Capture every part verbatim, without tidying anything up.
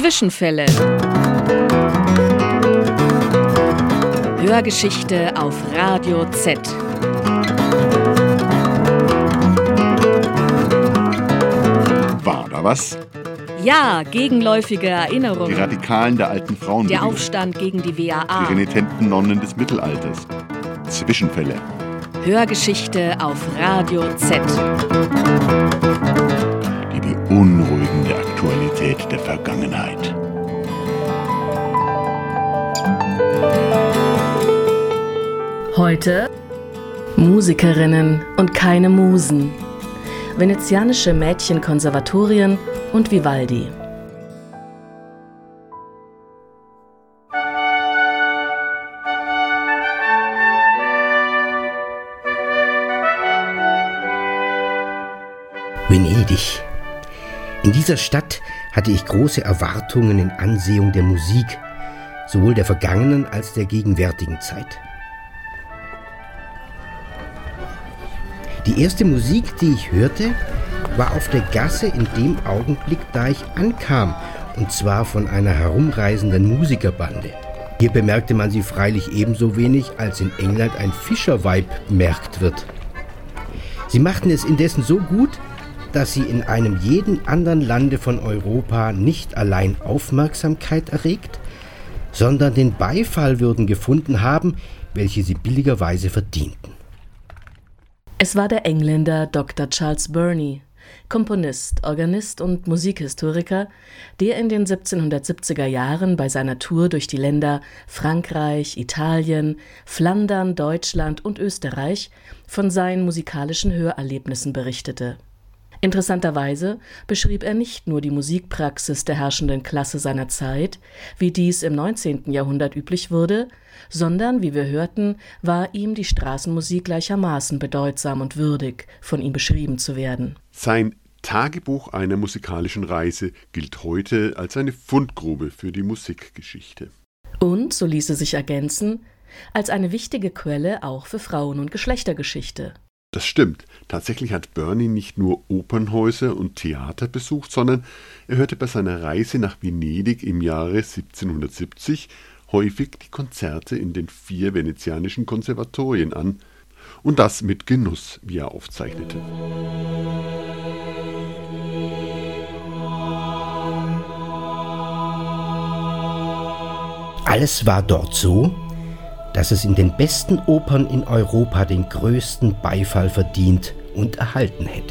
Zwischenfälle. Hörgeschichte auf Radio Z. War da was? Ja, gegenläufige Erinnerungen. Die Radikalen der alten Frauen. Der Aufstand gegen die W A A. Die renitenten Nonnen des Mittelalters. Zwischenfälle. Hörgeschichte auf Radio Z. Die beunruhigende Aktualität der Vergangenheit. Heute Musikerinnen und keine Musen. Venezianische Mädchenkonservatorien und Vivaldi. Venedig. In dieser Stadt hatte ich große Erwartungen in Ansehung der Musik, sowohl der vergangenen als der gegenwärtigen Zeit. Die erste Musik, die ich hörte, war auf der Gasse in dem Augenblick, da ich ankam, und zwar von einer herumreisenden Musikerbande. Hier bemerkte man sie freilich ebenso wenig, als in England ein Fischerweib bemerkt wird. Sie machten es indessen so gut, dass sie in einem jeden anderen Lande von Europa nicht allein Aufmerksamkeit erregt, sondern den Beifall würden gefunden haben, welche sie billigerweise verdienten. Es war der Engländer Doktor Charles Burney, Komponist, Organist und Musikhistoriker, der in den siebzehnhundertsiebziger Jahren bei seiner Tour durch die Länder Frankreich, Italien, Flandern, Deutschland und Österreich von seinen musikalischen Hörerlebnissen berichtete. Interessanterweise beschrieb er nicht nur die Musikpraxis der herrschenden Klasse seiner Zeit, wie dies im neunzehnten Jahrhundert üblich wurde, sondern, wie wir hörten, war ihm die Straßenmusik gleichermaßen bedeutsam und würdig, von ihm beschrieben zu werden. Sein Tagebuch einer musikalischen Reise gilt heute als eine Fundgrube für die Musikgeschichte. Und, so ließe sich ergänzen, als eine wichtige Quelle auch für Frauen- und Geschlechtergeschichte. Das stimmt. Tatsächlich hat Burney nicht nur Opernhäuser und Theater besucht, sondern er hörte bei seiner Reise nach Venedig im Jahre siebzehnhundertsiebzig häufig die Konzerte in den vier venezianischen Konservatorien an. Und das mit Genuss, wie er aufzeichnete. Alles war dort so, dass es in den besten Opern in Europa den größten Beifall verdient und erhalten hätte.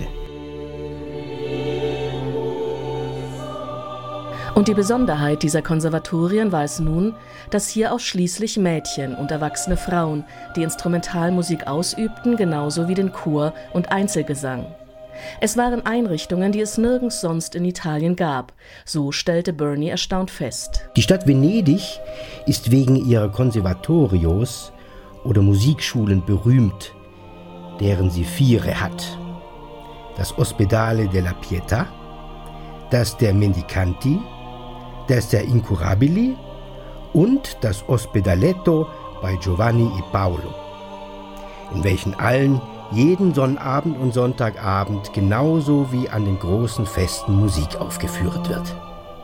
Und die Besonderheit dieser Konservatorien war es nun, dass hier ausschließlich Mädchen und erwachsene Frauen die Instrumentalmusik ausübten, genauso wie den Chor und Einzelgesang. Es waren Einrichtungen, die es nirgends sonst in Italien gab, so stellte Burney erstaunt fest. Die Stadt Venedig ist wegen ihrer Konservatorios oder Musikschulen berühmt, deren sie vier hat. Das Ospedale della Pietà, das der Mendicanti, das der Incurabili und das Ospedaletto bei Giovanni e Paolo, in welchen allen jeden Sonnabend und Sonntagabend genauso wie an den großen Festen Musik aufgeführt wird.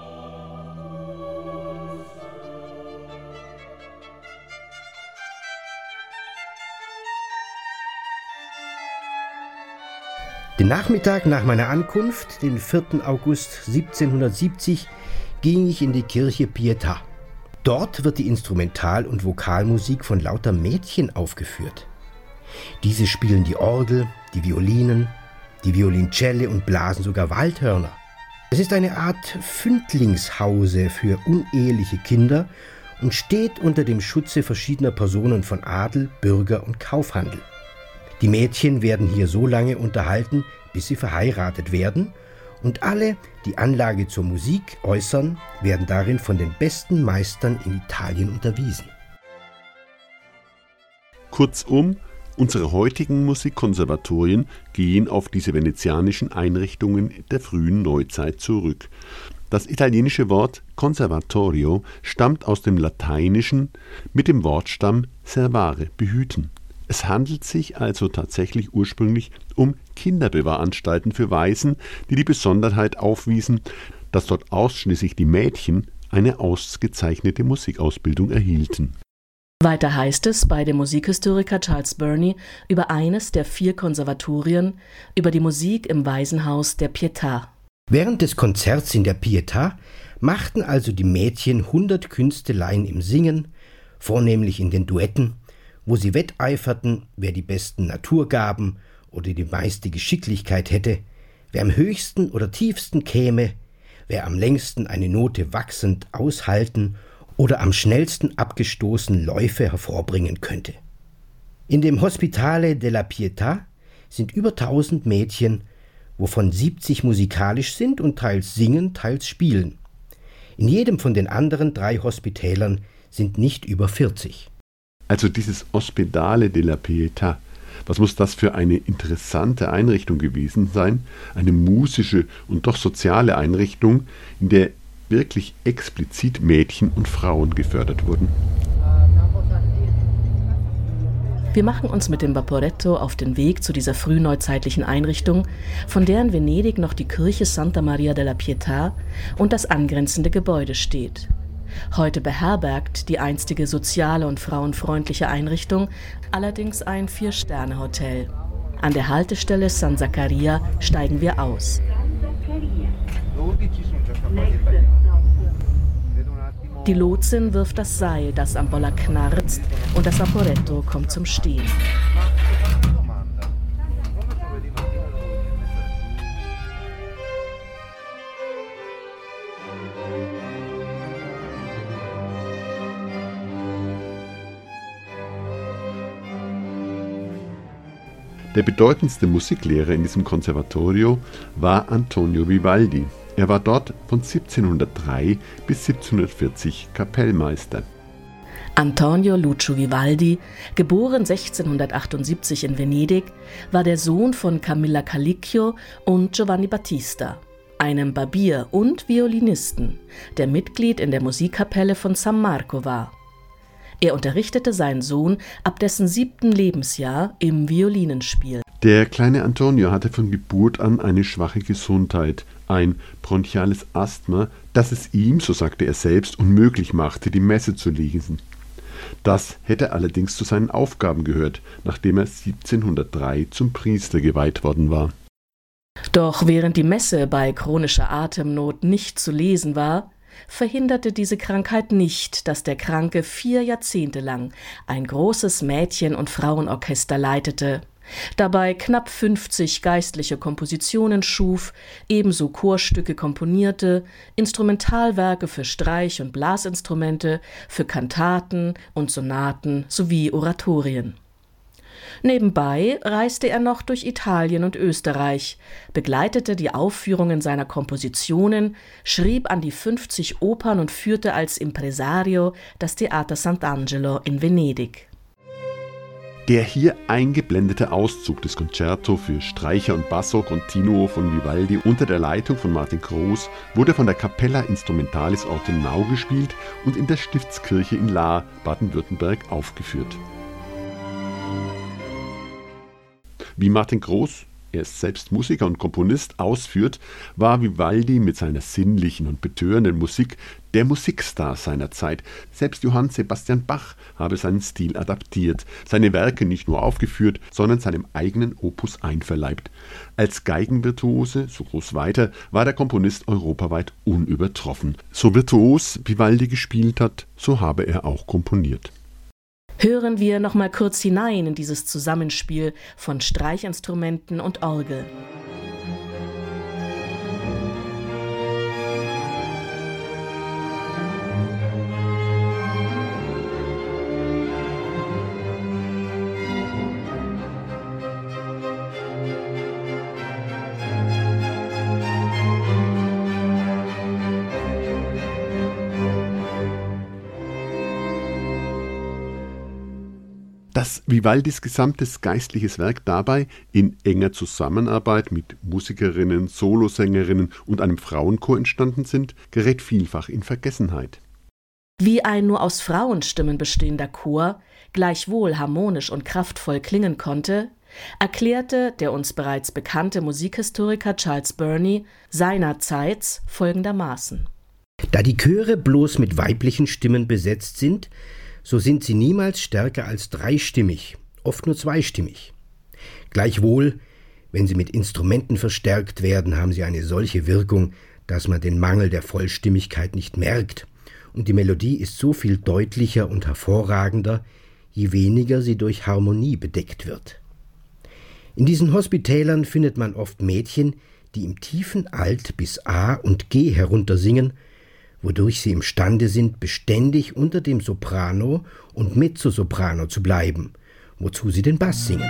Den Nachmittag nach meiner Ankunft, den vierten August siebzehnhundertsiebzig, ging ich in die Kirche Pietà. Dort wird die Instrumental- und Vokalmusik von lauter Mädchen aufgeführt. Diese spielen die Orgel, die Violinen, die Violoncelle und blasen sogar Waldhörner. Es ist eine Art Fündlingshause für uneheliche Kinder und steht unter dem Schutze verschiedener Personen von Adel, Bürger und Kaufhandel. Die Mädchen werden hier so lange unterhalten, bis sie verheiratet werden, und alle, die Anlage zur Musik äußern, werden darin von den besten Meistern in Italien unterwiesen. Kurzum, unsere heutigen Musikkonservatorien gehen auf diese venezianischen Einrichtungen der frühen Neuzeit zurück. Das italienische Wort Conservatorio stammt aus dem Lateinischen mit dem Wortstamm servare, behüten. Es handelt sich also tatsächlich ursprünglich um Kinderbewahranstalten für Waisen, die die Besonderheit aufwiesen, dass dort ausschließlich die Mädchen eine ausgezeichnete Musikausbildung erhielten. Weiter heißt es bei dem Musikhistoriker Charles Burney über eines der vier Konservatorien, über die Musik im Waisenhaus der Pietà. Während des Konzerts in der Pietà machten also die Mädchen hundert Künsteleien im Singen, vornehmlich in den Duetten, wo sie wetteiferten, wer die besten Naturgaben oder die meiste Geschicklichkeit hätte, wer am höchsten oder tiefsten käme, wer am längsten eine Note wachsend aushalten oder am schnellsten abgestoßen Läufe hervorbringen könnte. In dem Hospitale della Pietà sind über tausend Mädchen, wovon siebzig musikalisch sind und teils singen, teils spielen. In jedem von den anderen drei Hospitälern sind nicht über vierzig. Also dieses Ospedale della Pietà, was muss das für eine interessante Einrichtung gewesen sein? Eine musische und doch soziale Einrichtung, in der wirklich explizit Mädchen und Frauen gefördert wurden. Wir machen uns mit dem Vaporetto auf den Weg zu dieser frühneuzeitlichen Einrichtung, von der in Venedig noch die Kirche Santa Maria della Pietà und das angrenzende Gebäude steht. Heute beherbergt die einstige soziale und frauenfreundliche Einrichtung allerdings ein Vier-Sterne-Hotel. An der Haltestelle San Zaccaria steigen wir aus. Die Lotsin wirft das Seil, das am Boller knarzt, und das Vaporetto kommt zum Stehen. Der bedeutendste Musiklehrer in diesem Konservatorio war Antonio Vivaldi. Er war dort von siebzehnhundertdrei bis siebzehnhundertvierzig Kapellmeister. Antonio Lucio Vivaldi, geboren sechzehnhundertachtundsiebzig in Venedig, war der Sohn von Camilla Calicchio und Giovanni Battista, einem Barbier und Violinisten, der Mitglied in der Musikkapelle von San Marco war. Er unterrichtete seinen Sohn ab dessen siebten Lebensjahr im Violinenspiel. Der kleine Antonio hatte von Geburt an eine schwache Gesundheit, ein bronchiales Asthma, das es ihm, so sagte er selbst, unmöglich machte, die Messe zu lesen. Das hätte allerdings zu seinen Aufgaben gehört, nachdem er siebzehnhundertdrei zum Priester geweiht worden war. Doch während die Messe bei chronischer Atemnot nicht zu lesen war, verhinderte diese Krankheit nicht, dass der Kranke vier Jahrzehnte lang ein großes Mädchen- und Frauenorchester leitete, dabei knapp fünfzig geistliche Kompositionen schuf, ebenso Chorstücke komponierte, Instrumentalwerke für Streich- und Blasinstrumente, für Kantaten und Sonaten sowie Oratorien. Nebenbei reiste er noch durch Italien und Österreich, begleitete die Aufführungen seiner Kompositionen, schrieb an die fünfzig Opern und führte als Impresario das Theater Sant'Angelo in Venedig. Der hier eingeblendete Auszug des Concerto für Streicher und Basso Continuo von Vivaldi unter der Leitung von Martin Groß wurde von der Capella Instrumentalis Ortenau gespielt und in der Stiftskirche in Lahr, Baden-Württemberg, aufgeführt. Wie Martin Groß, er ist selbst Musiker und Komponist, ausführt, war Vivaldi mit seiner sinnlichen und betörenden Musik der Musikstar seiner Zeit. Selbst Johann Sebastian Bach habe seinen Stil adaptiert, seine Werke nicht nur aufgeführt, sondern seinem eigenen Opus einverleibt. Als Geigenvirtuose, so Groß weiter, war der Komponist europaweit unübertroffen. So virtuos Vivaldi gespielt hat, so habe er auch komponiert. Hören wir noch mal kurz hinein in dieses Zusammenspiel von Streichinstrumenten und Orgel. Dass Vivaldis gesamtes geistliches Werk dabei in enger Zusammenarbeit mit Musikerinnen, Solosängerinnen und einem Frauenchor entstanden sind, gerät vielfach in Vergessenheit. Wie ein nur aus Frauenstimmen bestehender Chor gleichwohl harmonisch und kraftvoll klingen konnte, erklärte der uns bereits bekannte Musikhistoriker Charles Burney seinerseits folgendermaßen: Da die Chöre bloß mit weiblichen Stimmen besetzt sind, so sind sie niemals stärker als dreistimmig, oft nur zweistimmig. Gleichwohl, wenn sie mit Instrumenten verstärkt werden, haben sie eine solche Wirkung, dass man den Mangel der Vollstimmigkeit nicht merkt, und die Melodie ist so viel deutlicher und hervorragender, je weniger sie durch Harmonie bedeckt wird. In diesen Hospitälern findet man oft Mädchen, die im tiefen Alt bis A und G heruntersingen, wodurch sie imstande sind, beständig unter dem Soprano und Mezzosoprano zu bleiben, wozu sie den Bass singen.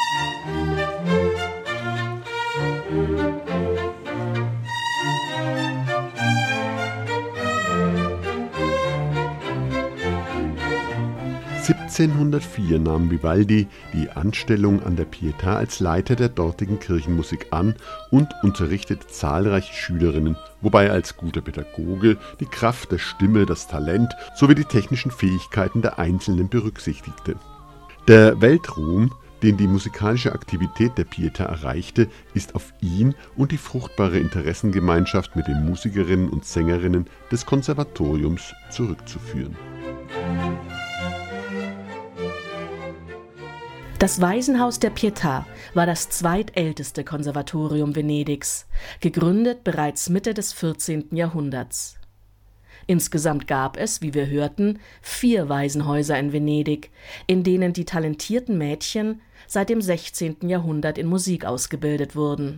siebzehnhundertvier nahm Vivaldi die Anstellung an der Pietà als Leiter der dortigen Kirchenmusik an und unterrichtete zahlreiche Schülerinnen, wobei er als guter Pädagoge die Kraft der Stimme, das Talent sowie die technischen Fähigkeiten der Einzelnen berücksichtigte. Der Weltruhm, den die musikalische Aktivität der Pietà erreichte, ist auf ihn und die fruchtbare Interessengemeinschaft mit den Musikerinnen und Sängerinnen des Konservatoriums zurückzuführen. Das Waisenhaus der Pietà war das zweitälteste Konservatorium Venedigs, gegründet bereits Mitte des vierzehnten Jahrhunderts. Insgesamt gab es, wie wir hörten, vier Waisenhäuser in Venedig, in denen die talentierten Mädchen seit dem sechzehnten Jahrhundert in Musik ausgebildet wurden.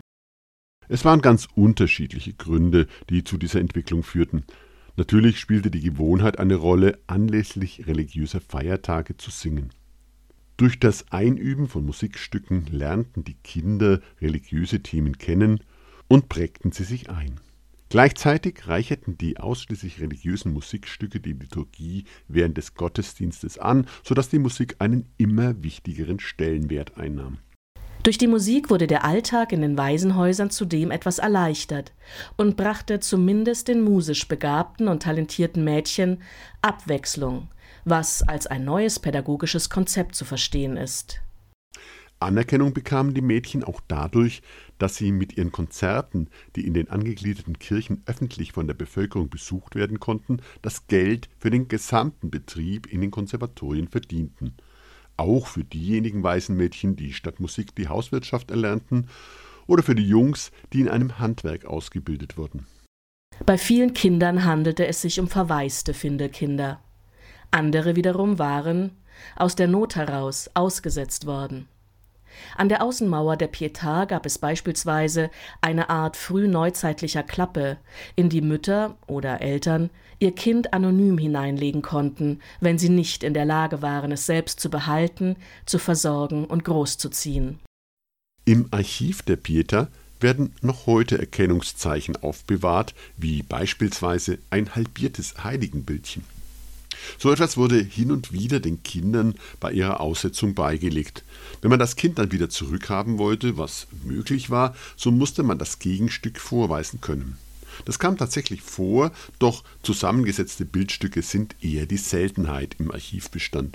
Es waren ganz unterschiedliche Gründe, die zu dieser Entwicklung führten. Natürlich spielte die Gewohnheit eine Rolle, anlässlich religiöser Feiertage zu singen. Durch das Einüben von Musikstücken lernten die Kinder religiöse Themen kennen und prägten sie sich ein. Gleichzeitig reicherten die ausschließlich religiösen Musikstücke die Liturgie während des Gottesdienstes an, sodass die Musik einen immer wichtigeren Stellenwert einnahm. Durch die Musik wurde der Alltag in den Waisenhäusern zudem etwas erleichtert und brachte zumindest den musisch begabten und talentierten Mädchen Abwechslung, was als ein neues pädagogisches Konzept zu verstehen ist. Anerkennung bekamen die Mädchen auch dadurch, dass sie mit ihren Konzerten, die in den angegliederten Kirchen öffentlich von der Bevölkerung besucht werden konnten, das Geld für den gesamten Betrieb in den Konservatorien verdienten. Auch für diejenigen Waisenmädchen, die statt Musik die Hauswirtschaft erlernten, oder für die Jungs, die in einem Handwerk ausgebildet wurden. Bei vielen Kindern handelte es sich um verwaiste Findelkinder. Andere wiederum waren, aus der Not heraus, ausgesetzt worden. An der Außenmauer der Pietà gab es beispielsweise eine Art frühneuzeitlicher Klappe, in die Mütter oder Eltern ihr Kind anonym hineinlegen konnten, wenn sie nicht in der Lage waren, es selbst zu behalten, zu versorgen und großzuziehen. Im Archiv der Pietà werden noch heute Erkennungszeichen aufbewahrt, wie beispielsweise ein halbiertes Heiligenbildchen. So etwas wurde hin und wieder den Kindern bei ihrer Aussetzung beigelegt. Wenn man das Kind dann wieder zurückhaben wollte, was möglich war, so musste man das Gegenstück vorweisen können. Das kam tatsächlich vor, doch zusammengesetzte Bildstücke sind eher die Seltenheit im Archivbestand.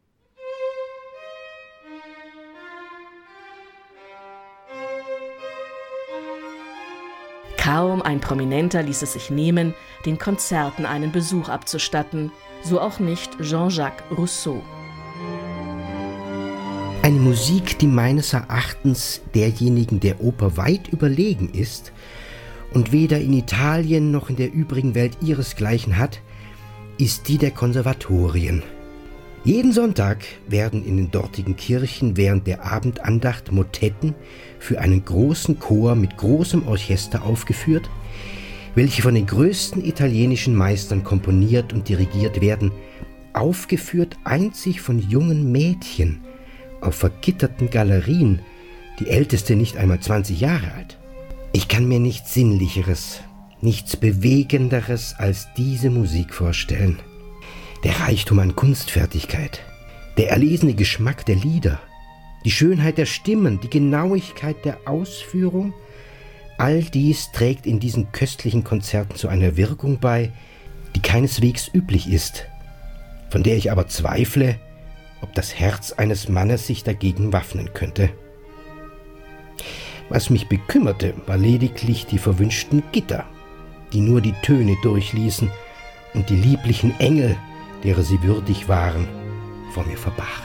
Kaum ein Prominenter ließ es sich nehmen, den Konzerten einen Besuch abzustatten, so auch nicht Jean-Jacques Rousseau. Eine Musik, die meines Erachtens derjenigen der Oper weit überlegen ist und weder in Italien noch in der übrigen Welt ihresgleichen hat, ist die der Konservatorien. Jeden Sonntag werden in den dortigen Kirchen während der Abendandacht Motetten für einen großen Chor mit großem Orchester aufgeführt, welche von den größten italienischen Meistern komponiert und dirigiert werden, aufgeführt einzig von jungen Mädchen auf vergitterten Galerien, die älteste nicht einmal zwanzig Jahre alt. Ich kann mir nichts Sinnlicheres, nichts Bewegenderes als diese Musik vorstellen. Der Reichtum an Kunstfertigkeit, der erlesene Geschmack der Lieder, die Schönheit der Stimmen, die Genauigkeit der Ausführung, all dies trägt in diesen köstlichen Konzerten zu einer Wirkung bei, die keineswegs üblich ist, von der ich aber zweifle, ob das Herz eines Mannes sich dagegen waffnen könnte. Was mich bekümmerte, war lediglich die verwünschten Gitter, die nur die Töne durchließen und die lieblichen Engel, derer sie würdig waren, vor mir verbargen.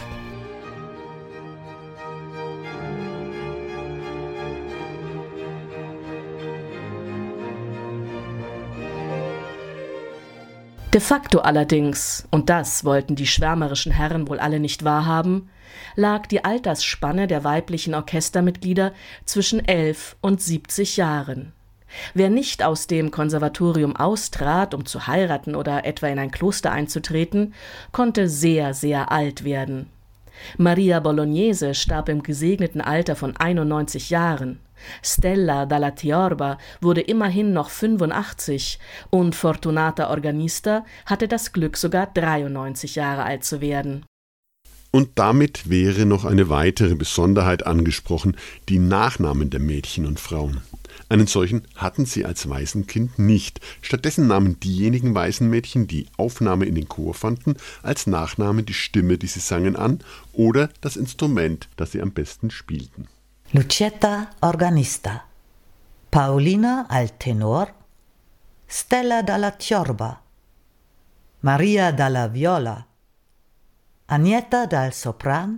De facto allerdings, und das wollten die schwärmerischen Herren wohl alle nicht wahrhaben, lag die Altersspanne der weiblichen Orchestermitglieder zwischen elf und siebzig Jahren. Wer nicht aus dem Konservatorium austrat, um zu heiraten oder etwa in ein Kloster einzutreten, konnte sehr, sehr alt werden. Maria Bolognese starb im gesegneten Alter von einundneunzig Jahren. Stella dalla Tiorba wurde immerhin noch fünfundachtzig und Fortunata Organista hatte das Glück, sogar dreiundneunzig Jahre alt zu werden. Und damit wäre noch eine weitere Besonderheit angesprochen, die Nachnamen der Mädchen und Frauen. Einen solchen hatten sie als Waisenkind nicht. Stattdessen nahmen diejenigen Waisenmädchen, die Aufnahme in den Chor fanden, als Nachname die Stimme, die sie sangen, an oder das Instrument, das sie am besten spielten. Lucietta Organista, Paolina al Tenor, Stella dalla Tiorba, Maria dalla Viola, Agneta dal Sopran,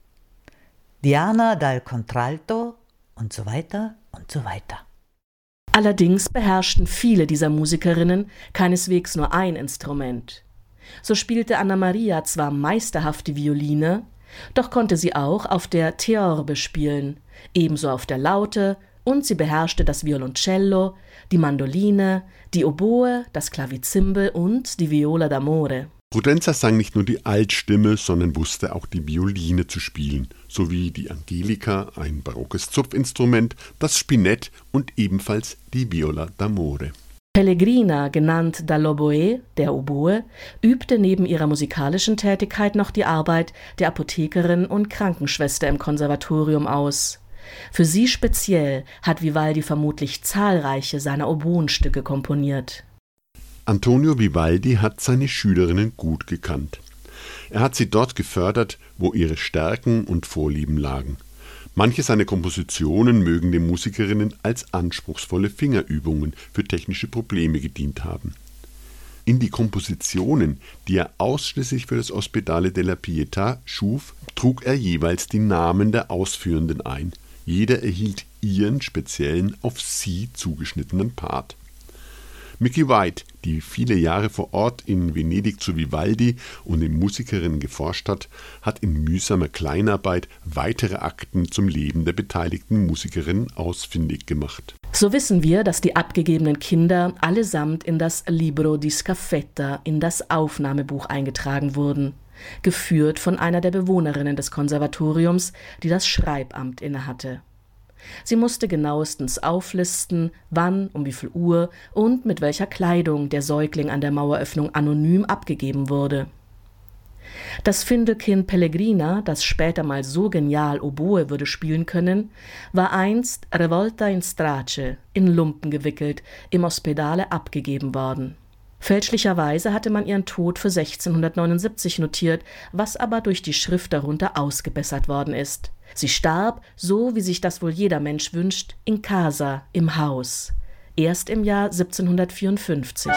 Diana dal Contralto und so weiter und so weiter. Allerdings beherrschten viele dieser Musikerinnen keineswegs nur ein Instrument. So spielte Anna Maria zwar meisterhaft die Violine, doch konnte sie auch auf der Theorbe spielen, ebenso auf der Laute, und sie beherrschte das Violoncello, die Mandoline, die Oboe, das Klavizimbel und die Viola d'amore. Prudenza sang nicht nur die Altstimme, sondern wusste auch die Violine zu spielen, sowie die Angelica, ein barockes Zupfinstrument, das Spinett und ebenfalls die Viola d'amore. Pellegrina, genannt dall'Oboe, der Oboe, übte neben ihrer musikalischen Tätigkeit noch die Arbeit der Apothekerin und Krankenschwester im Konservatorium aus. Für sie speziell hat Vivaldi vermutlich zahlreiche seiner Oboenstücke komponiert. Antonio Vivaldi hat seine Schülerinnen gut gekannt. Er hat sie dort gefördert, wo ihre Stärken und Vorlieben lagen. Manche seiner Kompositionen mögen den Musikerinnen als anspruchsvolle Fingerübungen für technische Probleme gedient haben. In die Kompositionen, die er ausschließlich für das Ospedale della Pietà schuf, trug er jeweils die Namen der Ausführenden ein. Jeder erhielt ihren speziellen, auf sie zugeschnittenen Part. Mickey White, die viele Jahre vor Ort in Venedig zu Vivaldi und den Musikerinnen geforscht hat, hat in mühsamer Kleinarbeit weitere Akten zum Leben der beteiligten Musikerinnen ausfindig gemacht. So wissen wir, dass die abgegebenen Kinder allesamt in das Libro di Scaffetta, in das Aufnahmebuch eingetragen wurden, geführt von einer der Bewohnerinnen des Konservatoriums, die das Schreibamt innehatte. Sie musste genauestens auflisten, wann, um wie viel Uhr und mit welcher Kleidung der Säugling an der Maueröffnung anonym abgegeben wurde. Das Findelkind Pellegrina, das später mal so genial Oboe würde spielen können, war einst revolta in strace, in Lumpen gewickelt, im Ospedale abgegeben worden. Fälschlicherweise hatte man ihren Tod für sechzehnhundertneunundsiebzig notiert, was aber durch die Schrift darunter ausgebessert worden ist. Sie starb, so wie sich das wohl jeder Mensch wünscht, in casa, im Haus, erst im Jahr siebzehnhundertvierundfünfzig.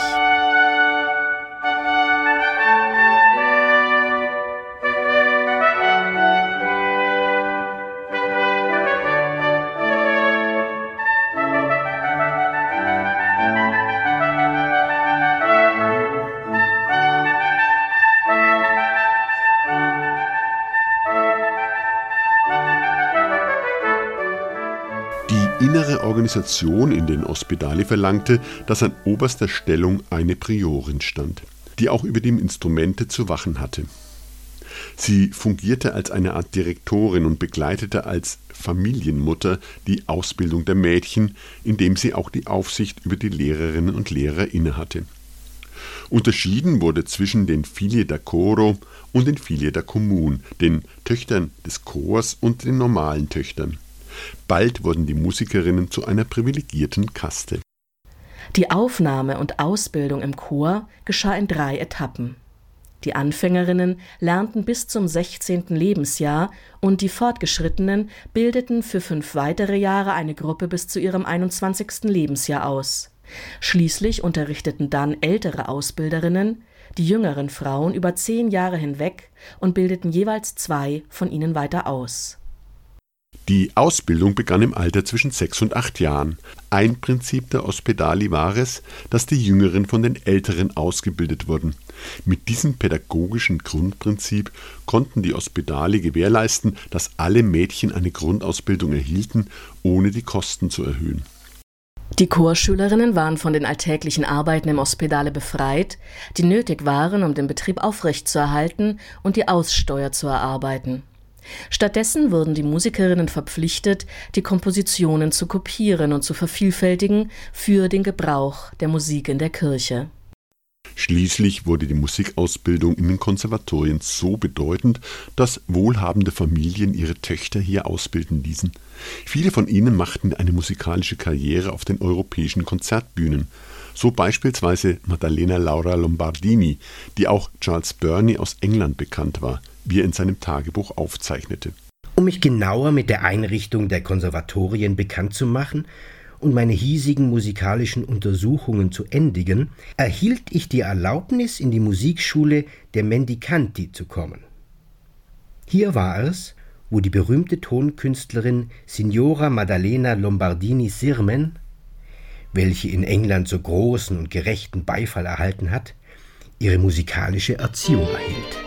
Die innere Organisation in den Ospedali verlangte, dass an oberster Stellung eine Priorin stand, die auch über die Instrumente zu wachen hatte. Sie fungierte als eine Art Direktorin und begleitete als Familienmutter die Ausbildung der Mädchen, indem sie auch die Aufsicht über die Lehrerinnen und Lehrer innehatte. Unterschieden wurde zwischen den Figlie da Coro und den Figlie da Comune, den Töchtern des Chors und den normalen Töchtern. Bald wurden die Musikerinnen zu einer privilegierten Kaste. Die Aufnahme und Ausbildung im Chor geschah in drei Etappen. Die Anfängerinnen lernten bis zum sechzehnten Lebensjahr und die Fortgeschrittenen bildeten für fünf weitere Jahre eine Gruppe bis zu ihrem einundzwanzigsten Lebensjahr aus. Schließlich unterrichteten dann ältere Ausbilderinnen die jüngeren Frauen über zehn Jahre hinweg und bildeten jeweils zwei von ihnen weiter aus. Die Ausbildung begann im Alter zwischen sechs und acht Jahren. Ein Prinzip der Ospedali war es, dass die Jüngeren von den Älteren ausgebildet wurden. Mit diesem pädagogischen Grundprinzip konnten die Ospedali gewährleisten, dass alle Mädchen eine Grundausbildung erhielten, ohne die Kosten zu erhöhen. Die Chorschülerinnen waren von den alltäglichen Arbeiten im Ospedale befreit, die nötig waren, um den Betrieb aufrechtzuerhalten und die Aussteuer zu erarbeiten. Stattdessen wurden die Musikerinnen verpflichtet, die Kompositionen zu kopieren und zu vervielfältigen für den Gebrauch der Musik in der Kirche. Schließlich wurde die Musikausbildung in den Konservatorien so bedeutend, dass wohlhabende Familien ihre Töchter hier ausbilden ließen. Viele von ihnen machten eine musikalische Karriere auf den europäischen Konzertbühnen. So beispielsweise Maddalena Laura Lombardini, die auch Charles Burney aus England bekannt war, wie er in seinem Tagebuch aufzeichnete. Um mich genauer mit der Einrichtung der Konservatorien bekannt zu machen und meine hiesigen musikalischen Untersuchungen zu endigen, erhielt ich die Erlaubnis, in die Musikschule der Mendicanti zu kommen. Hier war es, wo die berühmte Tonkünstlerin Signora Maddalena Lombardini Sirmen, welche in England so großen und gerechten Beifall erhalten hat, ihre musikalische Erziehung erhielt.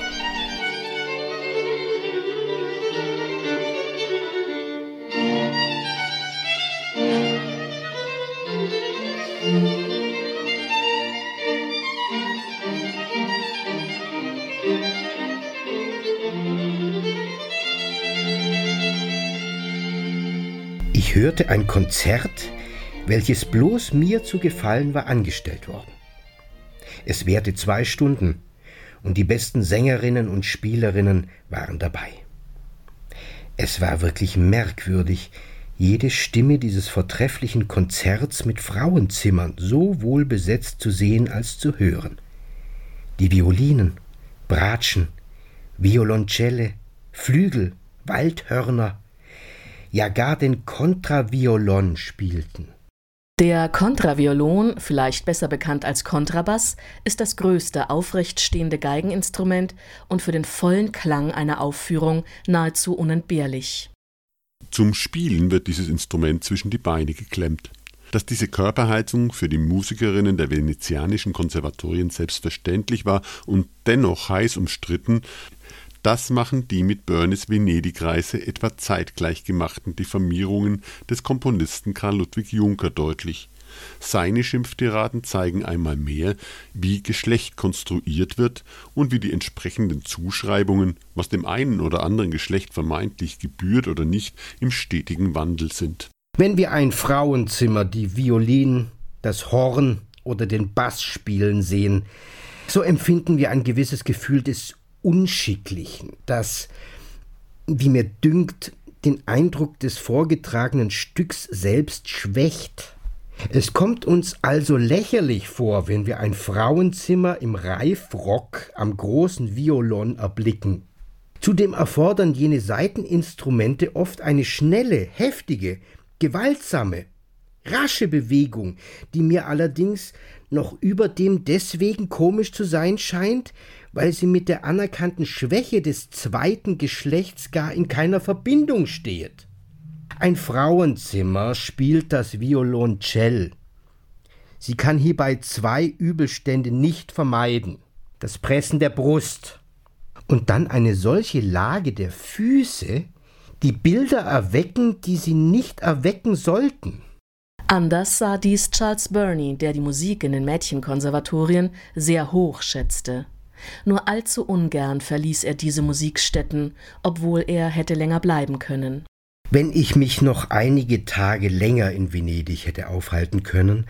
Ich hörte ein Konzert, welches bloß mir zu gefallen war, angestellt worden. Es währte zwei Stunden und die besten Sängerinnen und Spielerinnen waren dabei. Es war wirklich merkwürdig, jede Stimme dieses vortrefflichen Konzerts mit Frauenzimmern so wohl besetzt zu sehen als zu hören. Die Violinen, Bratschen, Violoncelle, Flügel, Waldhörner, ja gar den Kontraviolon spielten. Der Kontraviolon, vielleicht besser bekannt als Kontrabass, ist das größte aufrecht stehende Geigeninstrument und für den vollen Klang einer Aufführung nahezu unentbehrlich. Zum Spielen wird dieses Instrument zwischen die Beine geklemmt. Dass diese Körperhaltung für die Musikerinnen der venezianischen Konservatorien selbstverständlich war und dennoch heiß umstritten, das machen die mit Burneys Venedig-Reise etwa zeitgleich gemachten Diffamierungen des Komponisten Karl Ludwig Juncker deutlich. Seine Schimpftiraden zeigen einmal mehr, wie Geschlecht konstruiert wird und wie die entsprechenden Zuschreibungen, was dem einen oder anderen Geschlecht vermeintlich gebührt oder nicht, im stetigen Wandel sind. Wenn wir ein Frauenzimmer die Violin, das Horn oder den Bass spielen sehen, so empfinden wir ein gewisses Gefühl des Unschicklichen, das, wie mir dünkt, den Eindruck des vorgetragenen Stücks selbst schwächt. Es kommt uns also lächerlich vor, wenn wir ein Frauenzimmer im Reifrock am großen Violon erblicken. Zudem erfordern jene Saiteninstrumente oft eine schnelle, heftige, gewaltsame, rasche Bewegung, die mir allerdings noch überdem deswegen komisch zu sein scheint, weil sie mit der anerkannten Schwäche des zweiten Geschlechts gar in keiner Verbindung steht. Ein Frauenzimmer spielt das Violoncell. Sie kann hierbei zwei Übelstände nicht vermeiden: das Pressen der Brust und dann eine solche Lage der Füße, die Bilder erwecken, die sie nicht erwecken sollten. Anders sah dies Charles Burney, der die Musik in den Mädchenkonservatorien sehr hoch schätzte. Nur allzu ungern verließ er diese Musikstätten, obwohl er hätte länger bleiben können. Wenn ich mich noch einige Tage länger in Venedig hätte aufhalten können,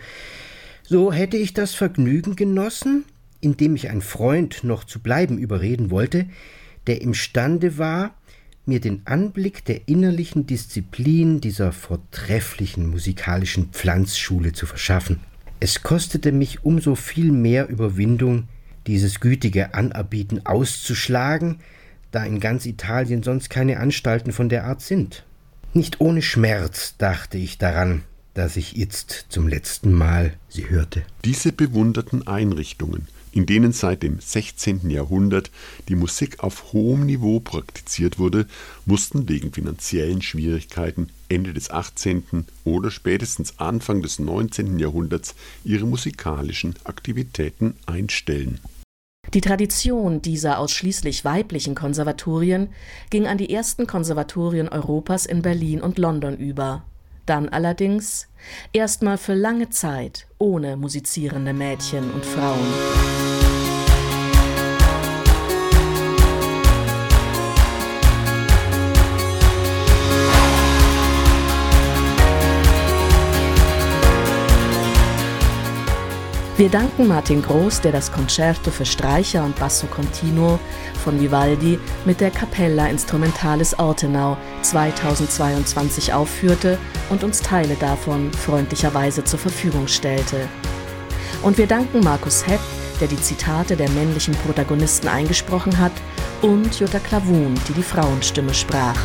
so hätte ich das Vergnügen genossen, indem ich einen Freund noch zu bleiben überreden wollte, der imstande war, mir den Anblick der innerlichen Disziplin dieser vortrefflichen musikalischen Pflanzschule zu verschaffen. Es kostete mich umso viel mehr Überwindung, dieses gütige Anerbieten auszuschlagen, da in ganz Italien sonst keine Anstalten von der Art sind. Nicht ohne Schmerz dachte ich daran, dass ich jetzt zum letzten Mal sie hörte. Diese bewunderten Einrichtungen, in denen seit dem sechzehnten Jahrhundert die Musik auf hohem Niveau praktiziert wurde, mussten wegen finanziellen Schwierigkeiten Ende des achtzehnten oder spätestens Anfang des neunzehnten Jahrhunderts ihre musikalischen Aktivitäten einstellen. Die Tradition dieser ausschließlich weiblichen Konservatorien ging an die ersten Konservatorien Europas in Berlin und London über. Dann allerdings erstmal für lange Zeit ohne musizierende Mädchen und Frauen. Wir danken Martin Groß, der das Concerto für Streicher und Basso Continuo von Vivaldi mit der Capella Instrumentalis Ortenau zweitausendzweiundzwanzig aufführte und uns Teile davon freundlicherweise zur Verfügung stellte. Und wir danken Markus Hepp, der die Zitate der männlichen Protagonisten eingesprochen hat, und Jutta Klavun, die die Frauenstimme sprach.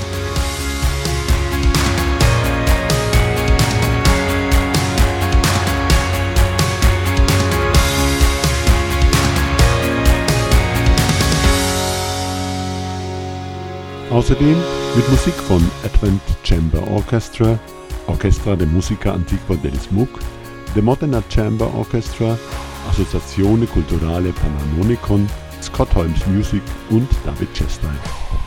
Außerdem mit Musik von Advent Chamber Orchestra, Orchestra de Musica Antiqua del S M U C, The Modena Chamber Orchestra, Associazione Culturale Panharmonicon, Scott Holmes Music und David Chastain.